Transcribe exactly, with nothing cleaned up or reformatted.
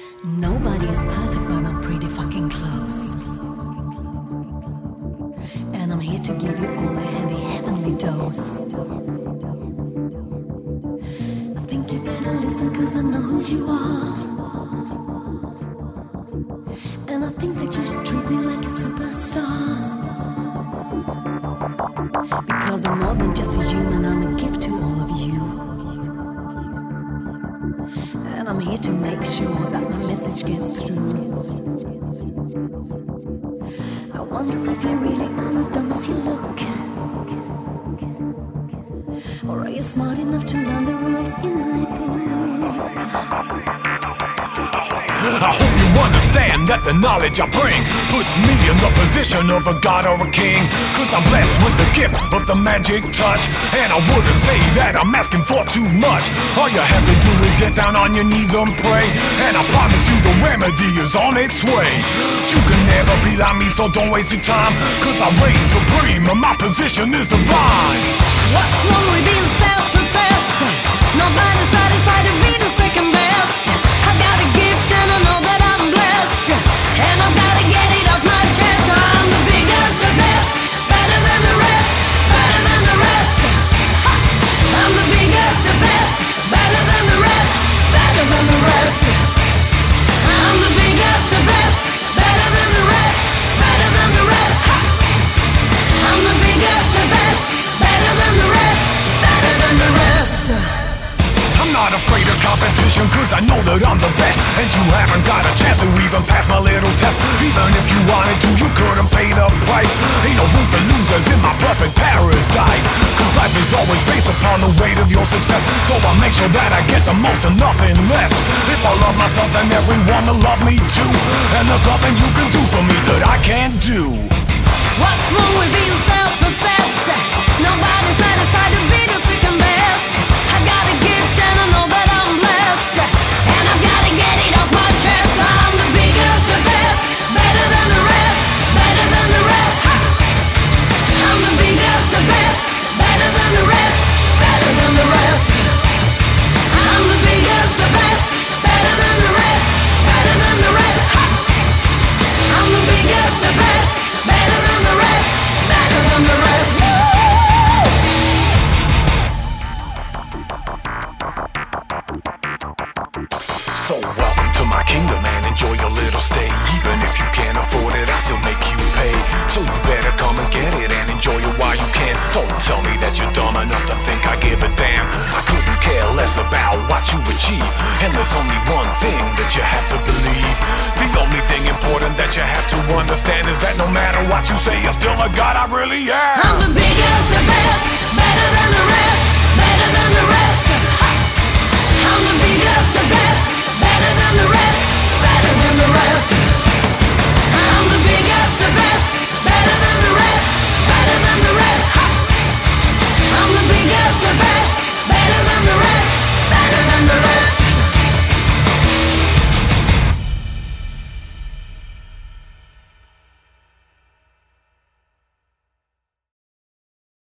Nobody is perfect, but I'm pretty fucking close. And I'm here to give you all a heavy, heavenly dose. I think you better listen, cause I know who you are. And I think that you should treat me like a superstar. Because I'm more than just a human, I'm a gift to all of you. And I'm here to make sure that my message gets through. I wonder if you're really honest, dumb as you look. Or are you smart enough to learn the rules in my book? I hope you understand that the knowledge I bring puts me in the position of a god or a king. Cause I'm blessed with the gift of the magic touch, and I wouldn't say that I'm asking for too much. All you have to do is get down on your knees and pray, and I promise you the remedy is on its way. You can never be like me, so don't waste your time, cause I reign supreme and my position is divine. What's wrong with being self-possessed? Nobody's satisfied to be the second best. I got a gift and I know that I'm blessed, and I've gotta get it off my chest. I'm the biggest, the best, better than the rest, better than the rest. Ha! I'm the biggest, the best, better than the rest, better than the rest. I'm the biggest, the best, better than the rest, better than the rest. Ha! I'm the biggest, the best, better than the rest, better than the rest. I'm not afraid of competition, cause I know that I'm the best, and you haven't got a chance to even pass my little test. Even if you wanted to, you couldn't pay the price. Ain't no room for losers in my perfect paradise, cause life is always based upon the weight of your success. So I make sure that I get the most and nothing less. If I love myself, then everyone will love me too, and there's nothing you can do for me that I can't do. What's wrong with being self-possessed? Nobody's satisfied to be the second best. I've got a gift and I know that I'm blessed, and I've gotta get it off my chest. I'm the biggest, the best, better than the rest, better than the rest. Ha! I'm the biggest, the best, better than the rest, better than the rest. I'm the biggest, the best, better than the rest, better than the rest. Ha! I'm the biggest, the best, better than the rest, better than the rest. So welcome to my kingdom and enjoy your little stay. Even if you can't afford it, I still make you pay. So you better come and get it and enjoy it while you can. Don't tell me that you're dumb enough to think I give a damn. I couldn't care less about what you achieve, and there's only one thing that you have to believe. The only thing important that you have to understand is that no matter what you say, you're still a god, I really am.